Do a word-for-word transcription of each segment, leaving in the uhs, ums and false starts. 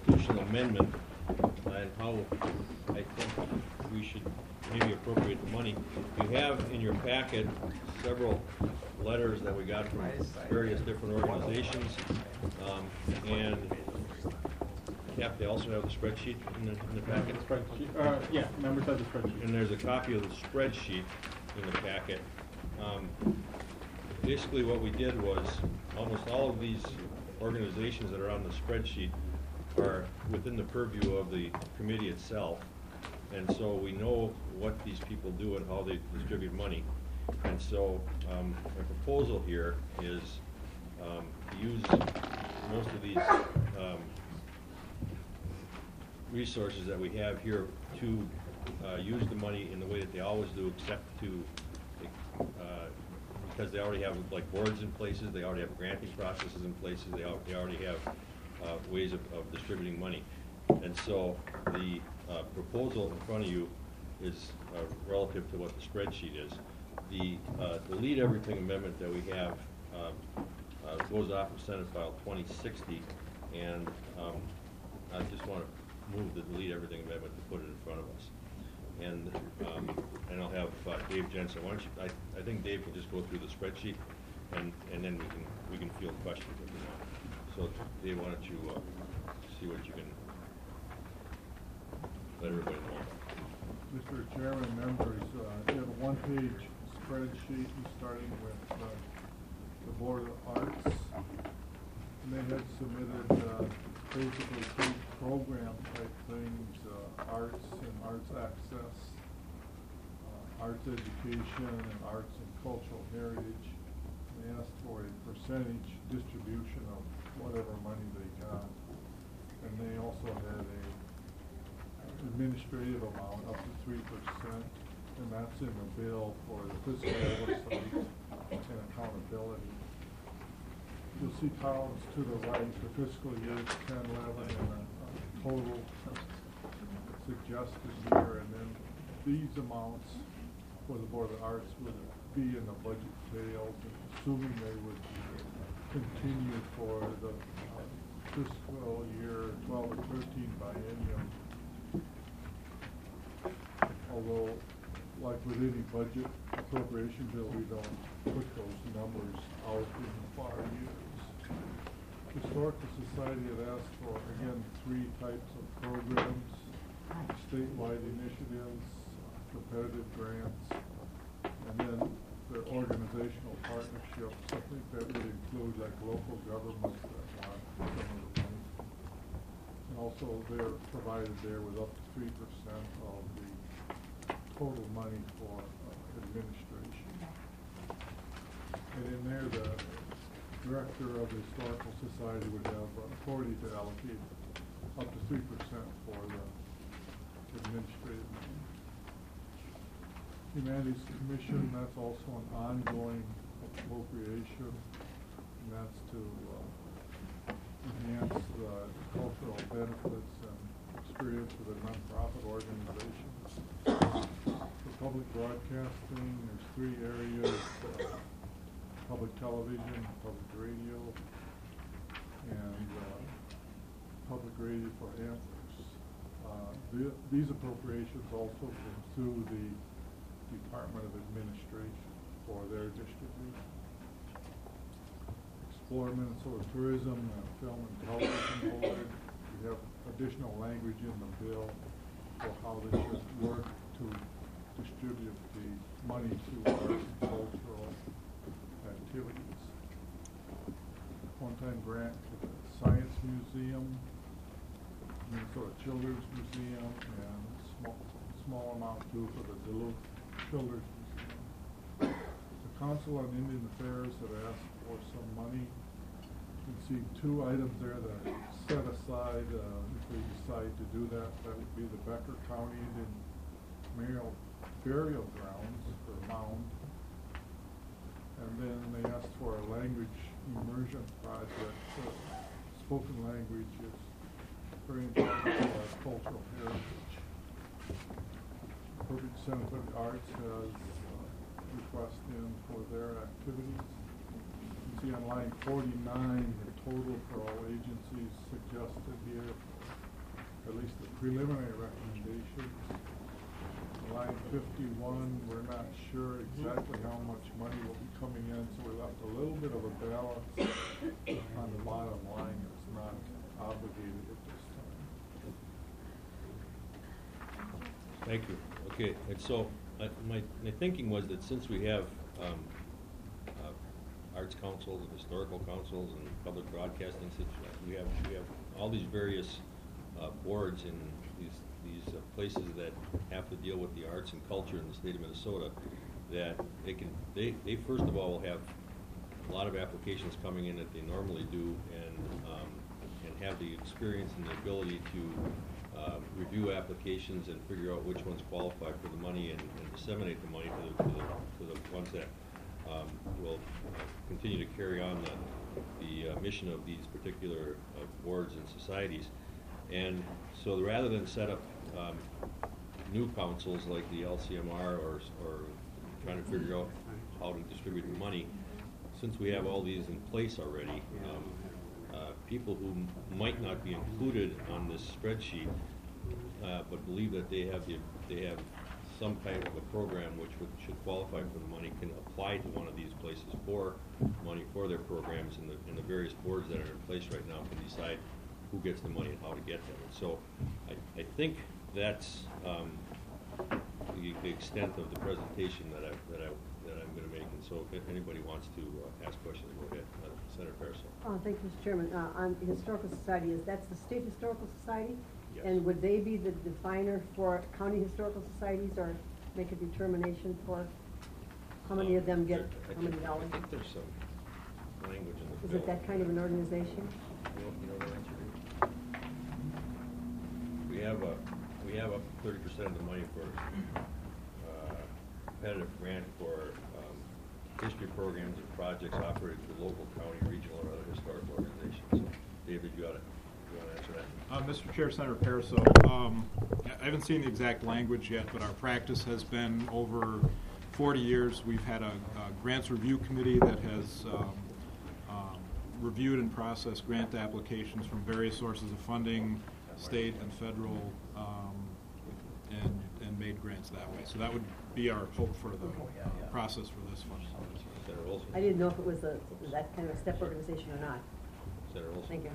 constitutional amendment and how I think we should maybe appropriate the money. You have in your packet several letters that we got from various different organizations, um, and Cap, they also have the spreadsheet in the, in the packet. Spreadsheet. Uh, yeah, members have the spreadsheet. And there's a copy of the spreadsheet in the packet. Um, basically what we did was almost all of these organizations that are on the spreadsheet are within the purview of the committee itself. And so we know what these people do and how they distribute money. And so um, my proposal here is um, to use most of these um, resources that we have here to uh, use the money in the way that they always do, except to, uh, because they already have like boards in places, they already have granting processes in places, they, al they already have uh, ways of, of distributing money. And so the uh, proposal in front of you is uh, relative to what the spreadsheet is. The uh, delete everything amendment that we have um, uh, goes off of Senate File twenty sixty, and um, I just want to move the delete everything amendment to put it in front of us. And um, and I'll have uh, Dave Jensen. Why don't you? I, I think Dave can just go through the spreadsheet, and and then we can we can field questions if you want. So Dave, why don't you uh, see what you can let everybody know about. Mister Chairman, members, uh, you have a one-page spreadsheet starting with uh, the Board of Arts. And they had submitted uh, basically two program type things, uh, arts and arts access, uh, arts education, and arts and cultural heritage. They asked for a percentage distribution of whatever money they got. And they also had a administrative amount up to three percent, and that's in the bill for the fiscal oversight and accountability. You'll see columns to the right, the fiscal years ten eleven and a, a total suggested here, and then these amounts for the Board of Arts would be in the budget tails, assuming they would continue for the uh, fiscal year twelve or thirteen biennium. Although, like with any budget appropriation bill, we don't put those numbers out in the far years. Historical Society had asked for, again, three types of programs: statewide initiatives, competitive grants, and then their organizational partnerships. I think that would include like local governments that want some of the money. And also they're provided there with up to three percent of the total money for uh, administration. And in there, the director of the Historical Society would have uh, authority to allocate up to three percent for the administrative money. Humanities Commission, that's also an ongoing appropriation, and that's to uh, enhance the cultural benefits and experience of the nonprofit organizations. For public broadcasting, there's three areas: uh, public television, public radio, and uh, public radio for antlers. Uh, the, these appropriations also come through the Department of Administration for their distribution. Explore Minnesota Tourism, uh, Film and Television Board. We have additional language in the bill for how they should work to distribute the money to arts and cultural activities. One-time grant to the Science Museum, Minnesota Children's Museum, and small, small amount too for the Duluth Children's Museum. The Council on Indian Affairs have asked for some money. You can see two items there that are set aside uh, if we decide to do that. That would be the Becker County Indian Burial, burial Grounds, or mound. And then they asked for a language immersion project. Uh, spoken language is very important to our cultural heritage. Perfect Center for the Arts has uh, request in for their activities. You can see on line forty-nine the total for all agencies suggested here for at least the preliminary recommendations. Line fifty-one, we're not sure exactly how much money will be coming in, so we left a little bit of a balance on the bottom line that's not obligated at this time. Thank you. Okay, and so, uh, my, my thinking was that since we have, um, uh, arts councils and historical councils and public broadcasting, such, we have, we have all these various, uh, boards in these, these uh, places that have to deal with the arts and culture in the state of Minnesota, that they can, they, they first of all have a lot of applications coming in that they normally do, and, um, and have the experience and the ability to, Uh, review applications and figure out which ones qualify for the money, and, and disseminate the money to the, to the, to the ones that um, will uh, continue to carry on the, the uh, mission of these particular uh, boards and societies. And so rather than set up um, new councils like the L C M R, or, or trying to figure out how to distribute the money, since we have all these in place already, um, Uh, people who m might not be included on this spreadsheet, uh, but believe that they have the, they have some kind of a program which would, should qualify for the money, can apply to one of these places for money for their programs, and the, and the various boards that are in place right now can decide who gets the money and how to get them. And so I, I think that's um, the, the extent of the presentation that I, that I, that I'm going to make. And so if anybody wants to uh, ask questions, go ahead. Uh, Senator Parasol. Oh, thank you, Mister Chairman. Uh, on the Historical Society, is that's the State Historical Society? Yes. And would they be the definer for county historical societies, or make a determination for how many of them get There- I how many think- dollars? I think there's some language in the Is bill. it that kind of an organization? You know, you know the answer is? We have a, we have up to thirty percent of the money for uh, competitive grant for um, history programs and projects operated through local, county, regional, or other historical organizations. So, David, you ought to, you want to answer that? Uh, Mister Chair, Senator Parasol, um, I haven't seen the exact language yet, but our practice has been over forty years. We've had a, a grants review committee that has um, um, reviewed and processed grant applications from various sources of funding, state and federal, um, and, and made grants that way. So that would be our hope for the process for this fund. Senator Olson? I didn't know if it was a, that kind of a step organization or not. Senator Olson? Thank you.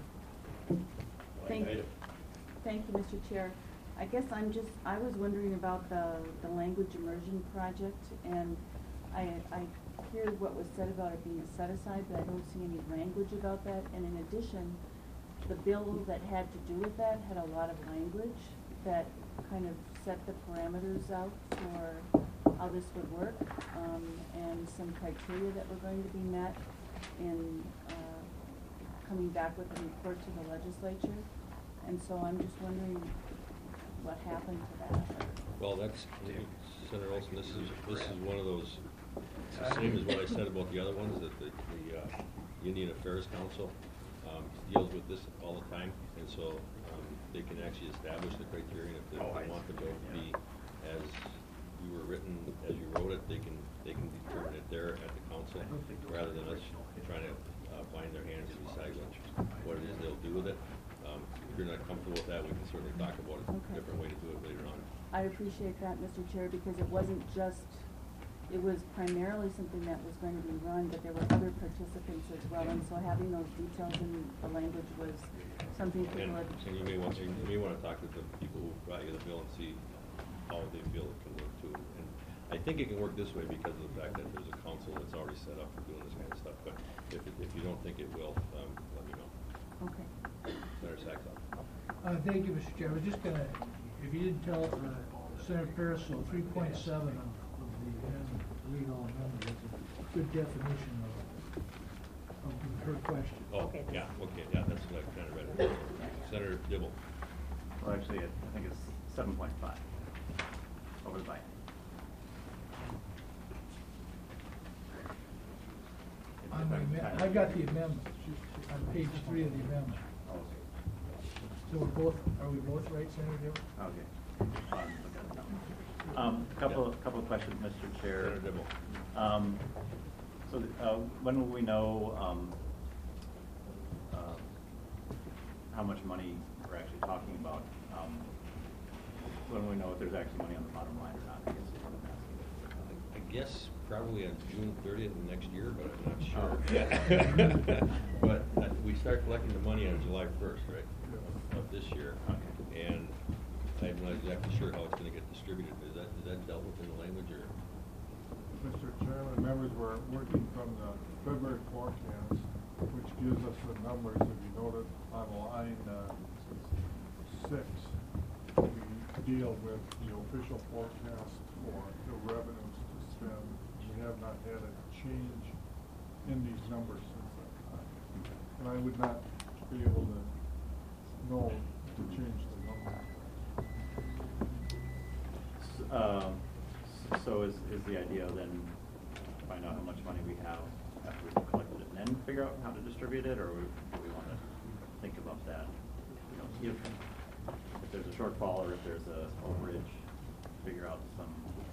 Thank you. Thank you, Mister Chair. I guess I'm just, I was wondering about the, the language immersion project, and I, I hear what was said about it being a set-aside, but I don't see any language about that. And in addition, the bill that had to do with that had a lot of language that kind of set the parameters out for how this would work, um, and some criteria that were going to be met in uh, coming back with a report to the legislature. And so I'm just wondering what happened to that. Well, that's, Senator Olson, this is, this is one of those, it's the same as what I said about the other ones, that the, the uh, Indian Affairs Council um, deals with this all the time, and so um, they can actually establish the criteria. If they, if they want the bill to be as you were written, as you wrote it, they can, they can determine it there at the council, rather than us trying to uh, bind their hands and decide what, what it is they'll do with it. Um, if you're not comfortable with that, we can certainly talk about a Okay. different way to do it later on. I appreciate that, Mister Chair, because it wasn't just, it was primarily something that was going to be run, but there were other participants as well, and so having those details in the language was something people And, had. and you may want to, you may want to talk to the people who brought you the bill and see how they feel it can work too. And I think it can work this way because of the fact that there's a council that's already set up for doing this kind of stuff, but if, it- if you don't think it will, um, let me know. Okay. Senator Saxon. Uh, thank you, Mister Chair. I was just gonna, if you didn't tell, uh, Senator Parasol, three point seven of, of the amendment, read all amendment, is a good definition of, of her question. Oh, Okay. yeah, okay, yeah, that's what I kind of read it. Senator Dibble. Well, actually, I I think it's seven point five over the bite. On the, amen- I got the amendment, on page three of the amendment. So we're both, are we both right, Senator Dibble? Okay. I'll look at it now. Um, a couple, of couple of questions, Mister Chair. Senator Dibble. Um, so, uh, when will we know, um, uh, how much money we're actually talking about, um, when we know if there's actually money on the bottom line or not, I guess is what I'm asking. I guess probably on June thirtieth of next year, but I'm not sure. Oh. But uh, we start collecting the money on July first, right, of- of this year. Okay. And I'm not exactly sure how it's gonna get distributed. Is that, is that dealt with in the language, or? Mister Chairman, members, we're working from the February forecast, which gives us the numbers. If you noted on line uh, six, we deal with the official forecast for the revenues to spend. We have not had a change in these numbers since that time. And I would not be able to know to change the numbers. S- Um, s- so is, is the idea then find out how much money we have after we've collected it, and then figure out how to distribute it, or we- do we want to think about that? You know, if, if there's a shortfall, or if there's a overage, figure out some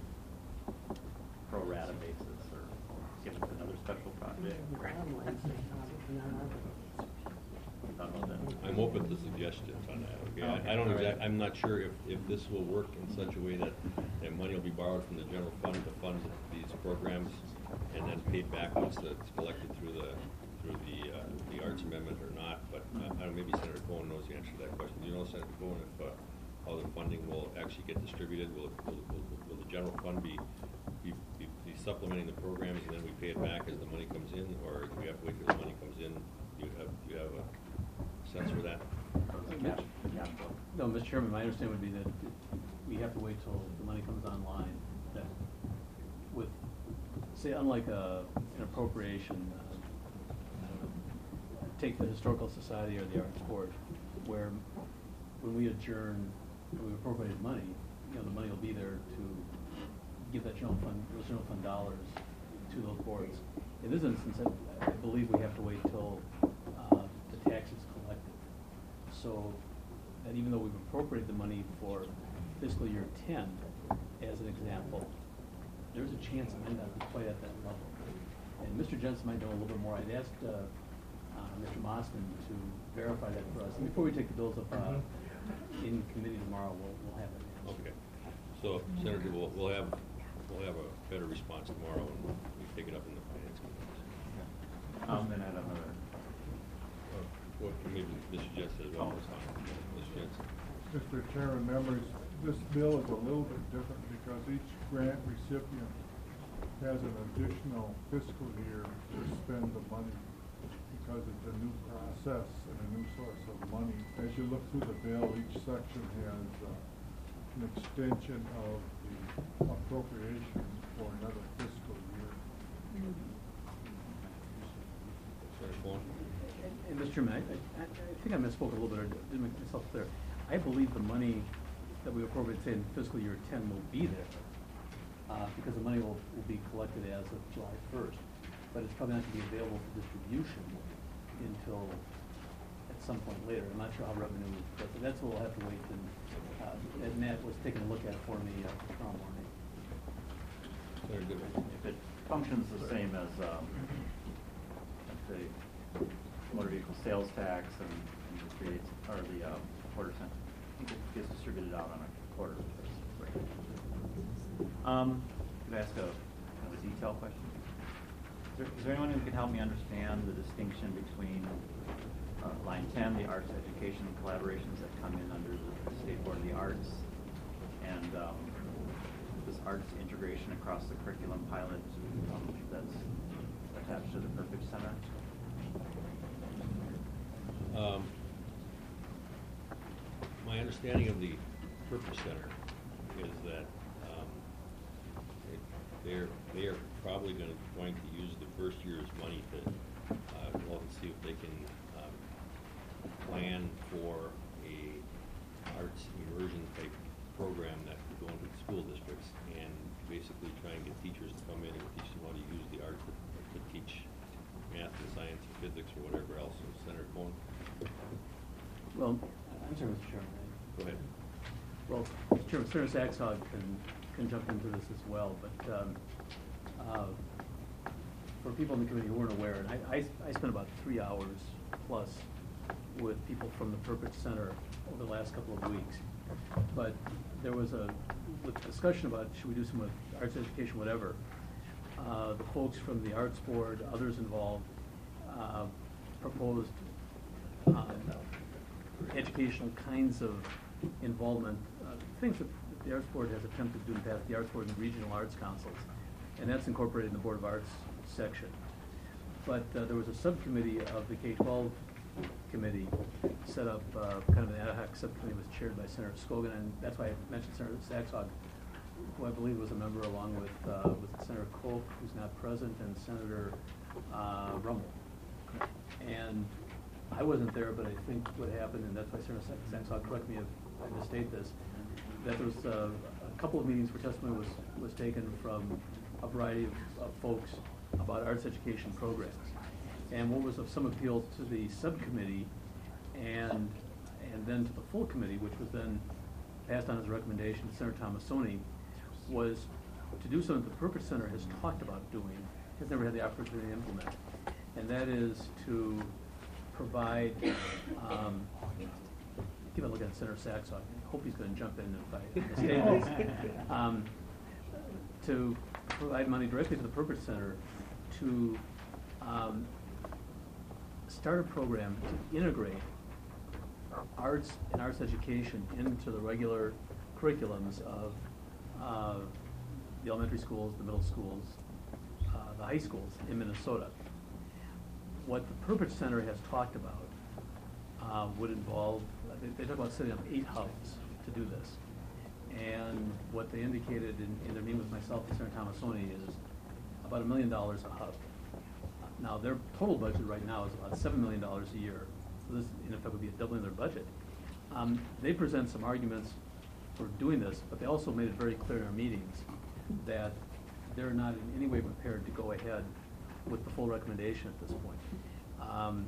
pro rata basis, or give it to another special project. Thought about that? I'm open to suggestions on that, okay? I- Okay, I don't all right. exact, I'm not sure if, if this will work in such a way that, that money will be borrowed from the general fund to fund these programs and then paid back once it's collected through the, through the, uh, the arts amendment or not, but uh, I don't, maybe Senator Cohen knows the answer to that question. Do you know, Senator Cohen, if, uh, how the funding will actually get distributed? Will, it- will, will, will the general fund be, be, be be supplementing the programs and then we pay it back as the money comes in, or do we have to wait till the money comes in? Do you have, do you have a sense for that? Cash, cash flow. No, Mister Chairman, my understanding would be that we have to wait till the money comes online, that with, say, unlike a, an appropriation, uh, I don't know, take the Historical Society or the Arts Board, where when we adjourn, and we appropriated money, you know, the money will be there to give that general fund, those general fund dollars to those boards. In this instance, I, I believe we have to wait till, uh, the tax is collected. So, that even though we've appropriated the money for fiscal year ten, as an example, there's a chance it might not be quite at that level. And Mister Jensen might know a little bit more. I'd asked, uh, uh, Mister Mosman to verify that for us. And before we take the bills up, uh, in committee tomorrow, we'll, we'll have it. Okay. So, Senator, we'll, we'll have, we'll have a better response tomorrow when we take it up in the finance committee. Um, then I had another, Uh, What, maybe Mister Jensen as well, Mister Jensen. Mister Chairman, members, this bill is a little bit different because each grant recipient has an additional fiscal year to spend the money because it's a new process and a new source of money. As you look through the bill, each section has uh, an extension of the appropriation for another fiscal year. Senator Cohen? And, and Mister Chairman, I, I, I think I misspoke a little bit, or didn't make myself clear. I believe the money that we appropriate, say, in fiscal year ten will be there, uh, because the money will, will be collected as of July first. But it's probably not going to be available for distribution until at some point later. I'm not sure how revenue, but that's what we'll have to wait, and, uh, and Matt was taking a look at for me, uh, tomorrow morning. Senator Goodman? if it functions the same as, um, let's say, motor vehicle sales tax and, and the creates, or the, um, quarter cent, I think it gets distributed out on a quarterly basis. Um, could I ask a, kind of a detailed question? Is there, is there anyone who can help me understand the distinction between, uh, line ten, the arts education and collaborations that come in under the State Board of the Arts, and, um, this arts integration across the curriculum pilot, um, that's attached to the Perfect Center? Um, My understanding of the Purpose Center is that um, it- they're, they are probably gonna, going to use the first year's money to, uh, well, see if they can um, plan for a arts immersion type program that could go into the school districts and basically try and get teachers to come in and teach them how to use the arts to, to teach math and science and physics or whatever else. So Senator Cohen? Well, I'm sorry, Mister Chairman. Go ahead. Well, Mister Chairman, Senator Saxog can, can jump into this as well, but, um, uh, for people in the committee who weren't aware, and I, I, I spent about three hours plus with people from the Purpose Center over the last couple of weeks. But there was a with discussion about should we do some with arts education, whatever. Uh, the folks from the Arts Board, others involved, uh, proposed um, educational kinds of involvement, uh, things that the Arts Board has attempted to do in the past, the Arts Board and the Regional Arts Councils, and that's incorporated in the Board of Arts section. But uh, there was a subcommittee of the K twelve committee set up, uh, kind of an ad hoc subcommittee was chaired by Senator Scogan, and that's why I mentioned Senator Saxog, who I believe was a member along with, uh, with Senator Koch, who's not present, and Senator uh, Rummel. And I wasn't there, but I think what happened, and that's why Senator Saxog, correct me if I misstate this, that there was uh, a couple of meetings where testimony was, was taken from a variety of, of folks about arts education programs. And what was of some appeal to the subcommittee and and then to the full committee, which was then passed on as a recommendation to Senator Tomassoni, was to do something that the Purpose Center has talked about doing, has never had the opportunity to implement. And that is to provide, um, give a look at Senator Saxon. I hope he's going to jump in if I mistake this. Um, to provide money directly to the Purpose Center to um, start a program to integrate arts and arts education into the regular curriculums of uh, the elementary schools, the middle schools, uh, the high schools in Minnesota. What the Purpose Center has talked about uh, would involve, they, they talk about setting up eight hubs to do this. And what they indicated in, in their meeting with myself and Senator Tomassoni is about a million dollars a hub. Now, their total budget right now is about seven million dollars a year. So this, in effect, would be a doubling of their budget. Um, they present some arguments for doing this, but they also made it very clear in our meetings that they're not in any way prepared to go ahead with the full recommendation at this point. Um,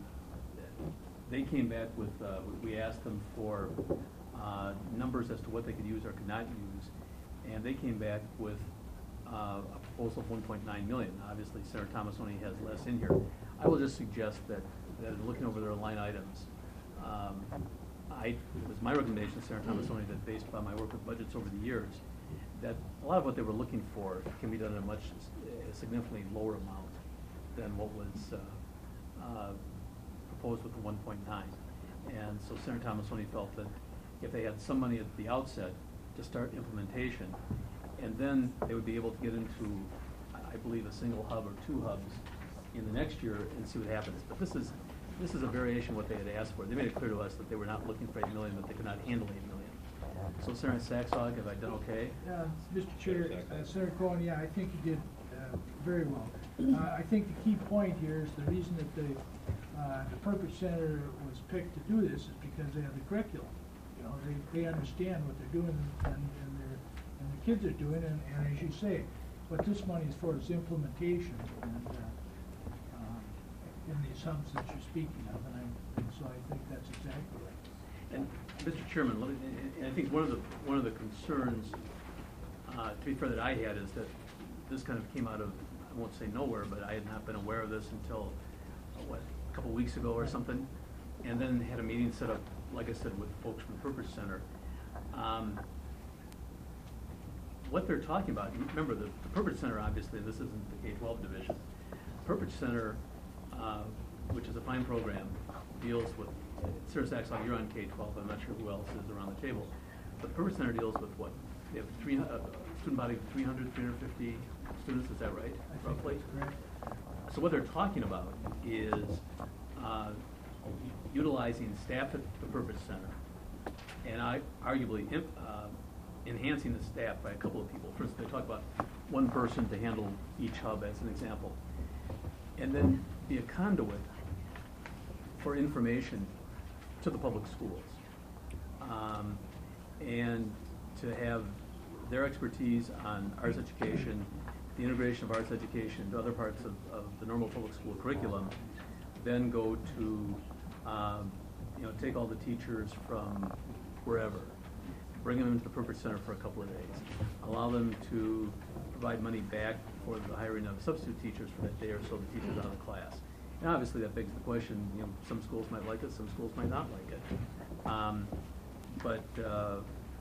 they came back with, uh, we asked them for uh, numbers as to what they could use or could not use, and they came back with uh, a proposal of one point nine million dollars. Obviously, Senator Tomassoni has less in here. I will just suggest that, that in looking over their line items, um, I, it was my recommendation to Senator Tomassoni that based upon my work with budgets over the years, that a lot of what they were looking for can be done in a much a significantly lower amount than what was uh, uh, proposed with the one point nine. And so Senator Tomassoni felt that if they had some money at the outset to start implementation, and then they would be able to get into, I believe, a single hub or two hubs in the next year and see what happens. But this is this is a variation of what they had asked for. They made it clear to us that they were not looking for eight million, that they could not handle eight million. So Senator Saxog, have I done okay? Uh, Mister Chair, uh, Senator Cohen, yeah, I think you did uh, very well. Uh, I think the key point here is the reason that the, uh, the Purpose Center was picked to do this is because they have the curriculum. You know, they, they understand what they're doing and, and, they're, and the kids are doing, and, and as you say, what this money is for is implementation and, uh, um, in these hubs that you're speaking of, and, I, and so I think that's exactly right. And Mister Chairman, let me, and I think one of the one of the concerns, uh, to be fair, that I had is that this kind of came out of, I won't say nowhere, but I had not been aware of this until uh, what a couple weeks ago or something, and then had a meeting set up, like I said, with folks from the Purpose Center. Um, what they're talking about, remember the, the Purpose Center, obviously, this isn't the K twelve division. Purpose Center, uh, which is a fine program, deals with, Senator Saxon, you're on K twelve, I'm not sure who else is around the table, but the Purpose Center deals with what? They have three, uh, student body of three hundred, three hundred fifty students, is that right, roughly? So what they're talking about is uh, utilizing staff at the Purpose Center and I, arguably imp, uh, enhancing the staff by a couple of people. First, they talk about one person to handle each hub as an example, and then be a conduit for information to the public schools, um, and to have their expertise on arts education, the integration of arts education to other parts of, of the normal public school curriculum, then go to, um, you know, take all the teachers from wherever, bring them into the Purpose Center for a couple of days, allow them to provide money back for the hiring of substitute teachers for that day or so the teachers out of the class. And obviously that begs the question, you know, some schools might like it, some schools might not like it. Um, but uh, uh,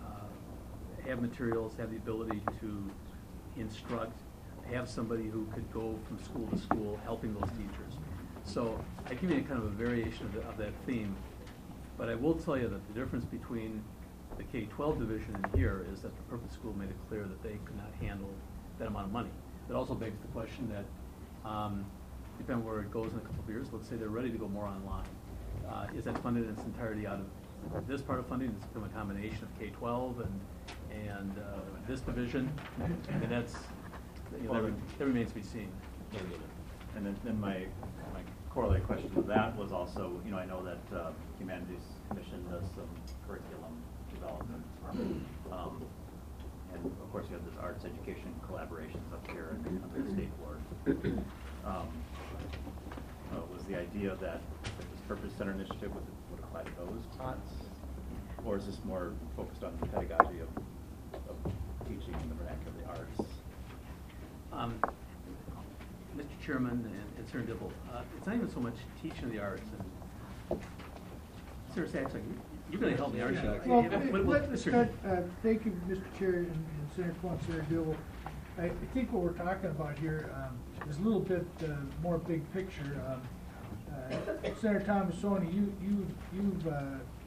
have materials, have the ability to instruct, have somebody who could go from school to school helping those teachers. So I give you kind of a variation of, the, of that theme, but I will tell you that the difference between the K twelve division and here is that the Purpose School made it clear that they could not handle that amount of money. It also begs the question that, um, depending where it goes in a couple of years, let's say they're ready to go more online. Uh, is that funded in its entirety out of this part of funding? Does it become a combination of K twelve and, and uh, this division? And that's, you know, that, re- that remains to be seen. And then, then my, my corollary question to that was also, you know, I know that uh, Humanities Commission does some curriculum development. Um, and of course, you have this arts education collaborations up here and under the state board. Um, uh, was the idea that this Purpose Center initiative would, would apply to those pots? Or is this more focused on the pedagogy of, of teaching in the vernacular of the arts? Um, Mister Chairman and, and Senator Dibble, uh, it's not even so much teaching the arts. And Senator Saxon, you're going to help me, aren't you? Well, Yeah, what- let- what- let's Mister start, uh, thank you, Mister Chair and and Senator Quan, Senator Dibble. I I think what we're talking about here um, is a little bit uh, more big picture. Um, uh, Senator Thomasoni, you, you, you've, uh,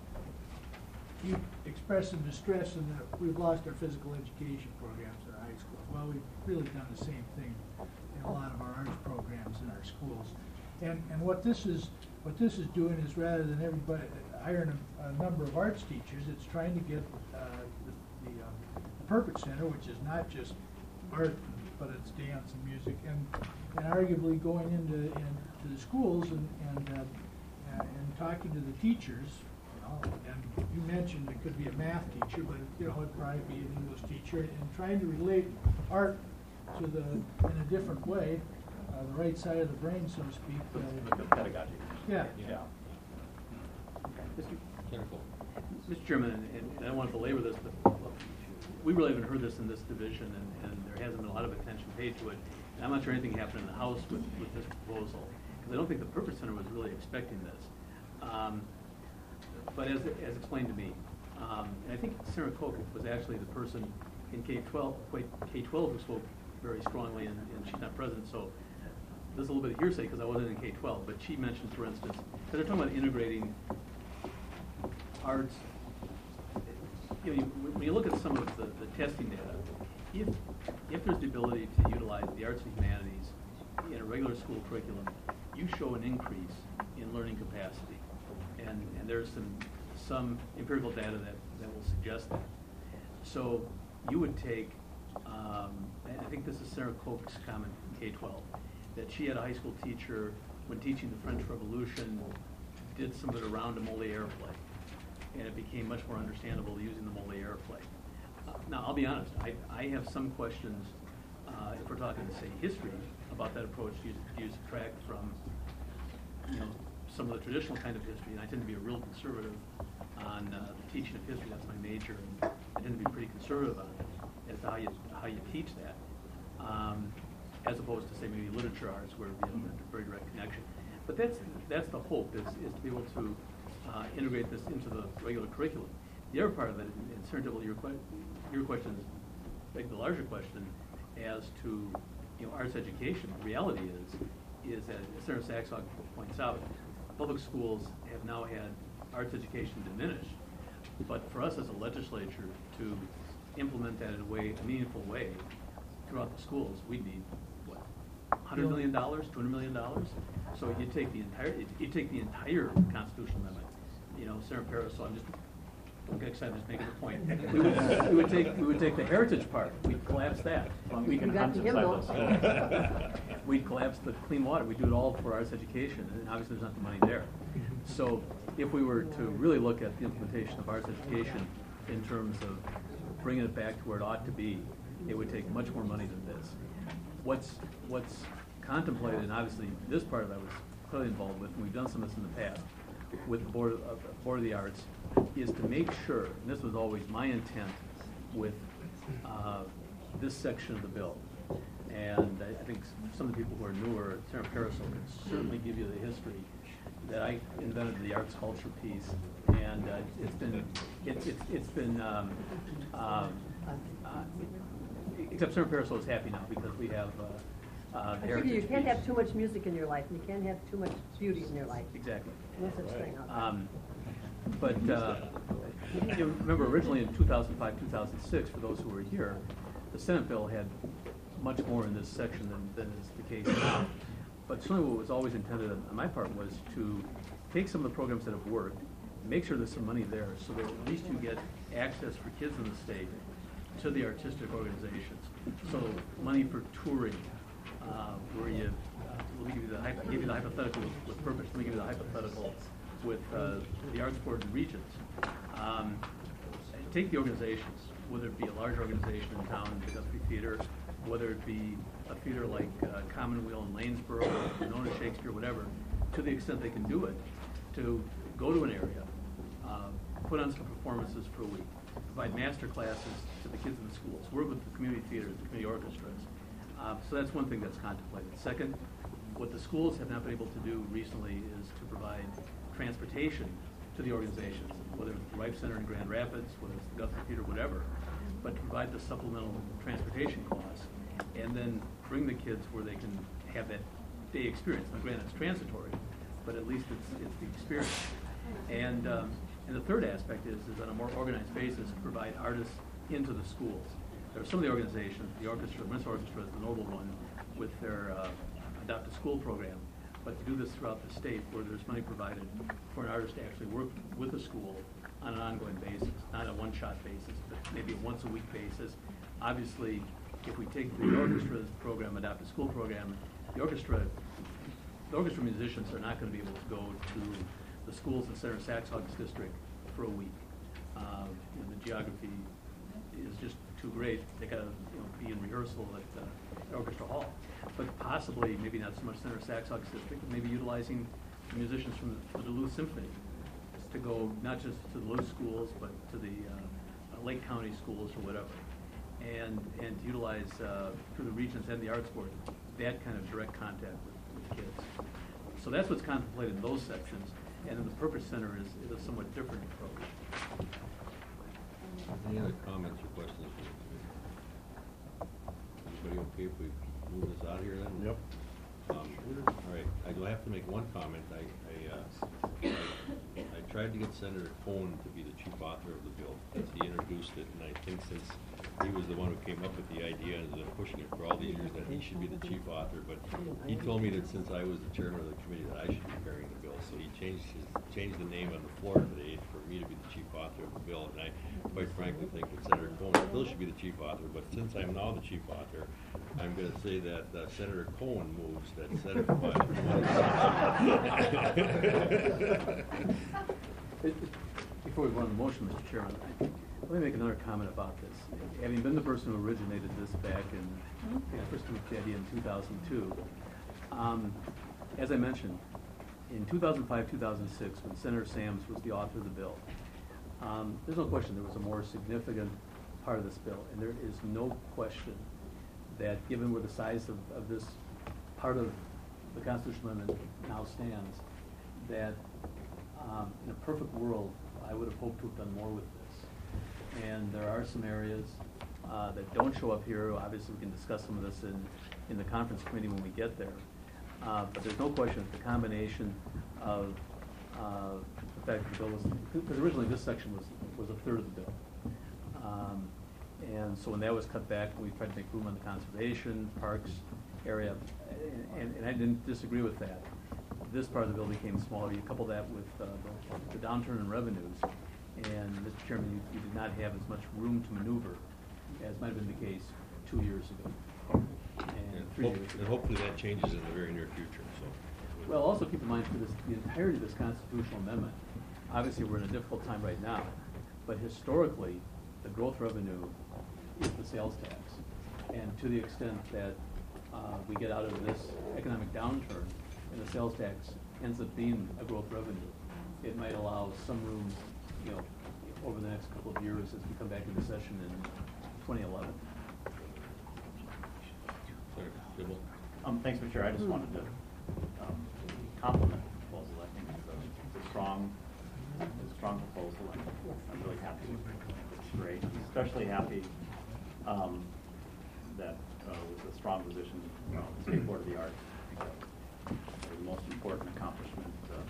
you expressed some distress in that we've lost our physical education programs in our high schools. Well, we've really done the same thing in a lot of our arts programs in our schools. And, and what this is, what this is doing is rather than everybody hiring a, a number of arts teachers, it's trying to get uh, the, the, um, the Purpose Center, which is not just art, but it's dance and music, and, and arguably going into, into the schools and, and, uh, and talking to the teachers. You know, and you mentioned it could be a math teacher, but you know, it'd probably be an English teacher, and trying to relate art to the, in a different way, uh, the right side of the brain, so to speak. So it's Uh, like a pedagogy. Yeah. Yeah. Mister Jennifer. Mister Chairman, and, and I don't want to belabor this, but look, we really haven't heard this in this division, and, and there hasn't been a lot of attention paid to it. And I'm not sure anything happened in the House with, with this proposal, because I don't think the Purpose Center was really expecting this. Um, but as, as explained to me, um, and I think Sarah Koch was actually the person in K twelve, K twelve who spoke very strongly, and, and she's not present, so this is a little bit of hearsay because I wasn't in K twelve, but she mentioned, for instance, that they're talking about integrating arts. You know, you, when you look at some of the, the testing data, if if there's the ability to utilize the arts and humanities in a regular school curriculum, you show an increase in learning capacity, and and there's some some empirical data that that will suggest that. So you would take, um, and I think this is Sarah Koch's comment in K twelve, that she had a high school teacher when teaching the French Revolution, did some of it around a Moliere play. And it became much more understandable using the Moliere play. Uh, now, I'll be honest, I, I have some questions, uh, if we're talking, say, history, about that approach. Do you, do you subtract from, you know, some of the traditional kind of history? And I tend to be a real conservative on uh, the teaching of history. That's my major, and I tend to be pretty conservative on it as to how you, how you teach that, um, as opposed to, say, maybe literature arts, where we have a very direct connection. But that's, that's the hope, is, is to be able to Uh, integrate this into the regular curriculum. The other part of it, and Senator Dibble, your, que- your question is beg the larger question as to, you know, arts education. The reality is, is that, as Senator Saxon points out, public schools have now had arts education diminished. But for us as a legislature to implement that in a way, a meaningful way, throughout the schools, we'd need what, one hundred million dollars, two hundred million dollars? So you take the entire, you take the entire constitutional amendment. You know, Senator Paris, so I'm just, don't get excited, I'm just making a point. We would, we would take, we would take the heritage part, we'd collapse that. We can You got hunt the inside hymnal. those. We'd collapse the clean water, we'd do it all for arts education, and obviously there's not the money there. So if we were to really look at the implementation of arts education in terms of bringing it back to where it ought to be, it would take much more money than this. What's, what's contemplated, and obviously this part of it I was clearly involved with, and we've done some of this in the past, with the Board of, uh, Board of the Arts, is to make sure, and this was always my intent with uh, this section of the bill, and I, I think some of the people who are newer, Senator Parasol can certainly give you the history, that I invented the arts culture piece, And uh, it's been, it's, it's, it's been, um, um, uh, except Senator Paraso is happy now because we have uh, uh, I the figure heritage you can't piece. have too much music in your life, and you can't have too much beauty in your life. Exactly. No such thing out there. Um, But, uh, you remember originally in two thousand five, two thousand six, for those who were here, the Senate bill had much more in this section than, than is the case now. But certainly what was always intended on my part was to take some of the programs that have worked, make sure there's some money there, so that at least you get access for kids in the state to the artistic organizations. So money for touring, uh, where you, uh, let me give you the, hypo- I gave you the hypothetical with, with purpose, let me give you the hypothetical with uh, the arts board and regions. Um, take the organizations, whether it be a large organization in town, the Guthrie Theater, whether it be a theater like uh, Commonweal in Lanesboro, or Nona Shakespeare, whatever, to the extent they can do it, to go to an area, uh, put on some performances for a week, provide master classes to the kids in the schools, work with the community theaters, the community orchestras. Uh, so that's one thing that's contemplated. Second, what the schools have not been able to do recently is to provide transportation to the organizations, whether it's the Rife Center in Grand Rapids, whether it's the Guthrie Theater, whatever, but to provide the supplemental transportation costs, and then bring the kids where they can have that day experience. Now, granted, it's transitory, but at least it's, it's the experience. And um, and the third aspect is, is on a more organized basis, to provide artists into the schools. There are some of the organizations, the orchestra, the Minnesota Orchestra is the notable one, with their uh, Adopt a School program. But to do this throughout the state, where there's money provided for an artist to actually work with a school on an ongoing basis, not a one-shot basis, but maybe a once-a-week basis. Obviously, if we take the orchestra's program, Adopt a School program, the orchestra, the orchestra musicians are not going to be able to go to the schools in Center Saxhawks District for a week. Uh, you know, the geography is just too great. They got to you know, be in rehearsal at uh, Orchestra Hall. But possibly, maybe not so much Center Saxhawks District, but maybe utilizing the musicians from the, the Duluth Symphony to go not just to the Duluth schools, but to the uh, Lake County schools or whatever. And, and to utilize, uh, through the regions and the arts board, that kind of direct contact with, with kids. So that's what's contemplated in those sections. And then the Purpose Center is, is a somewhat different approach. Any other comments or questions? Everybody okay if we move this out of here then? Yep. Um, all right, I do have to make one comment. I, I, uh, I, I tried to get Senator Cohen to be the chief author of the bill, since he introduced it, and I think since he was the one who came up with the idea and has been pushing it for all these years, that he should be the chief author. But he told me that since I was the chairman of the committee, that I should be carrying the bill. So he changed his changed the name on the floor today for me to be the chief author of the bill. And I, quite frankly, think that Senator Cohen still should be the chief author. But since I'm now the chief author, I'm going to say that uh, Senator Cohen moves that Senator Before we go on the motion, Mister Chairman, I, let me make another comment about this. Having been the person who originated this back in, I first came up with the idea in two thousand two, um, as I mentioned, in two thousand five, two thousand six, when Senator Sams was the author of the bill, um, there's no question there was a more significant part of this bill, and there is no question that given where the size of, of this part of the constitutional amendment now stands, that um, in a perfect world, I would have hoped to have done more with this. And there are some areas uh, that don't show up here. Obviously, we can discuss some of this in, in the conference committee when we get there. Uh, but there's no question that the combination of uh, the fact that the bill was, because originally this section was, was a third of the bill. Um, and so when that was cut back, we tried to make room on the conservation, parks area, and, and, and I didn't disagree with that. This part of the bill became smaller. You couple that with uh, the, the downturn in revenues, and Mister Chairman, you, you did not have as much room to maneuver as might have been the case two years ago. And And three hope- years ago. and hopefully that changes in the very near future, so. Well, also keep in mind for this, the entirety of this constitutional amendment, obviously we're in a difficult time right now, but historically, the growth revenue is the sales tax. And to the extent that uh, we get out of this economic downturn and the sales tax ends up being a growth revenue, it might allow some room, you know, over the next couple of years as we come back into session in twenty eleven. Senator Dibble? Um, thanks, Mister Chair. I just wanted to um, compliment the proposal. I think it's a, it's a strong, it's a strong proposal, and I'm really happy with it. It's great, especially happy um, that uh, with a strong position, you know, State Board of the Arts. I think that's the most important accomplishment.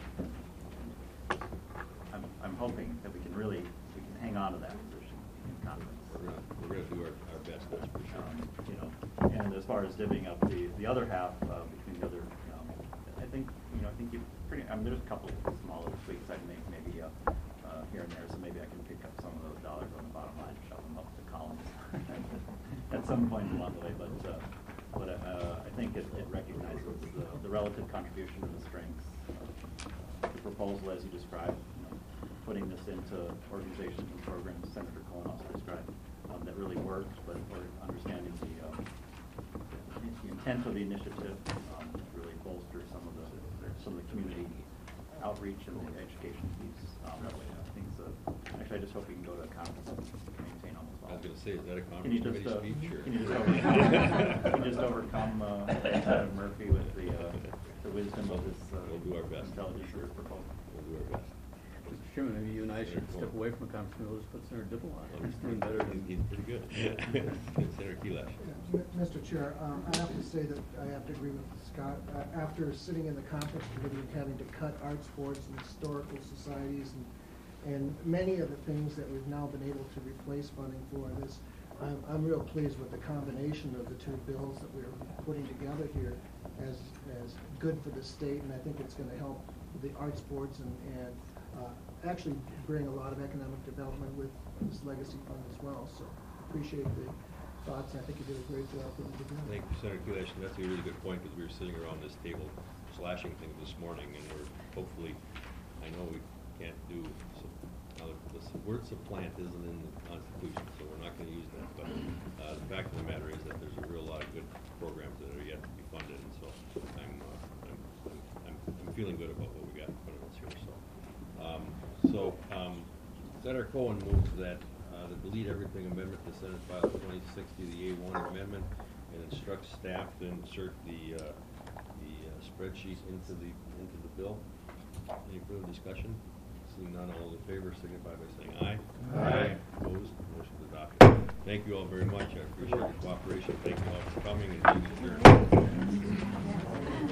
Uh, I'm, I'm hoping that we can really, we can hang on to that position in confidence. We're gonna, we're gonna do our, our best, that's for sure. Um, you know, and as far as divvying up the, the other half uh, between the other, um, I think, you know, I think you pretty, I mean, there's a couple of small little tweaks I'd make maybe uh, uh, here and there, so maybe I can pick up some of those dollars on the bottom line, shove them up the columns at some point along the way, but, uh, but uh, I think it, it recognizes the, the relative contribution and the strengths of the proposal as you described, you know, putting this into organizations and programs Senator Cohen also described, um, that really worked, but we're understanding the, um, the intent of the initiative, um, to really bolster some of the, some of the community outreach and the education piece. Um, things, uh, actually, I just hope we can go to a conference and maintain almost all. I was gonna say, is that a Can you conference just, committee uh, speech, or? can you just overcome, can you just overcome, uh, Senator Murphy with the, uh, the wisdom of his, uh, We'll do our best. intelligence of his proposal? We'll do our best. Mister Chairman, maybe you and I should step away from the conference, and we'll just put Senator Dibble on. He's doing better than. He's pretty good. Senator Kelash. Yeah, M- Mister Chair, um, I have to say that I have to agree with Scott. Uh, After sitting in the conference committee and having to cut art sports and historical societies and, and many of the things that we've now been able to replace funding for this, I'm, I'm real pleased with the combination of the two bills that we're putting together here as, as good for the state, and I think it's gonna help the art sports and, and uh, actually bring a lot of economic development with this legacy fund as well. So appreciate the thoughts, and I think you did a great job putting it together. Thank you, Senator Kelash, and that's a really good point, because we were sitting around this table slashing things this morning, and we're hopefully, I know we can't do, su- uh, the s- word supplant isn't in the Constitution, so we're not gonna use that, but, uh, the fact of the matter is that there's a real lot of good programs that are yet to be funded, and so I'm, uh, I'm, I'm, I'm, I'm feeling good about what we got in front of us here, so. Um, so, um, Senator Cohen moves that, uh, the delete everything amendment to Senate File twenty sixty, the A one amendment, and instructs staff to insert the, uh, the uh, spreadsheet into the, into the bill. Any further discussion? Seeing none, all those in favor signify by saying aye. Aye. Opposed, motion is adopted. Thank you all very much. I appreciate your cooperation. Thank you all for coming, and meeting adjourned.